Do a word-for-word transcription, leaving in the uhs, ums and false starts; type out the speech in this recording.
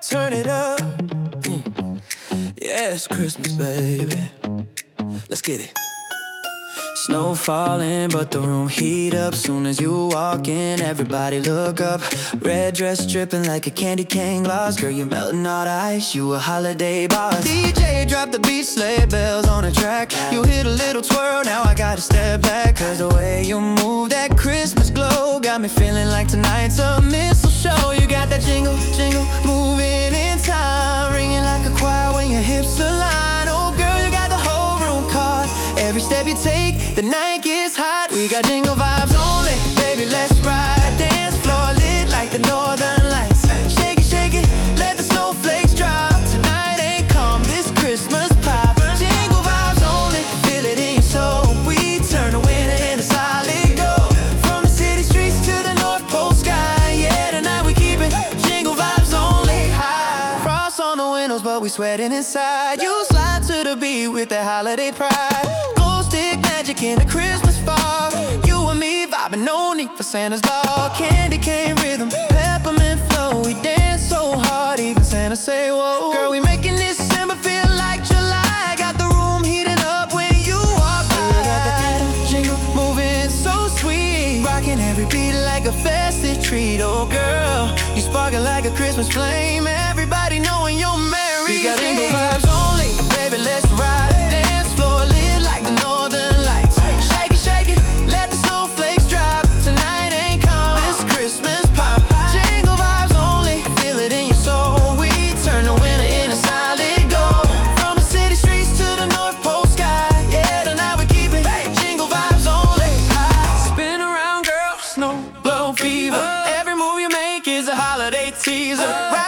turn it up. Mm. Yeah, it's Christmas, baby. Let's get it. Snow falling, but the room heat up. Soon as you walk in, everybody look up. Red dress dripping like a candy cane gloss. Girl, you're melting all the ice, you a holiday boss. D J drop the beat, sleigh bells on the track. You hit a little twirl, now I gotta step back. Cause the way you move, that Christmas glow got me feeling like tonight's a missile show. You got that jingle, jingle, moving in time, ringing like a choir when your hips align. Oh girl, you got the whole room caught. Every step you take, the night gets hot. We got jingle vibes only, baby, let's ride. Dance floor lit like the northern lights. Shake it, shake it, let the snowflakes drop. Tonight ain't calm, this Christmas pop. Jingle vibes only, feel it in your soul. We turn the winter into solid gold. From the city streets to the North Pole sky. Yeah, tonight we keep it jingle vibes only high. Frost on the windows, but we sweating inside. You slide to the beat with that holiday pride. Stick magic in the Christmas fog. You and me vibing, no need for Santa's dog. Candy cane rhythm, peppermint flow. We dance so hard, even Santa say whoa. Girl, we making this December feel like July. Got the room heating up when you walk by. Got the jingle moving so sweet, rocking every beat like a festive treat. Oh girl, you sparking like a Christmas flame. Everybody knowing you're merry. We got jingle vibes only, baby, let's ride. Dance floor lit like the northern lights. Shake it, shake it, let the snowflakes drop. Tonight ain't calm, this Christmas pop. Jingle vibes only, feel it in your soul. We turn the winter into solid gold. From the city streets to the North Pole sky. Yeah, tonight we keep it jingle vibes only high. Spin around, girl, snow glow fever. Every move you make is a holiday teaser.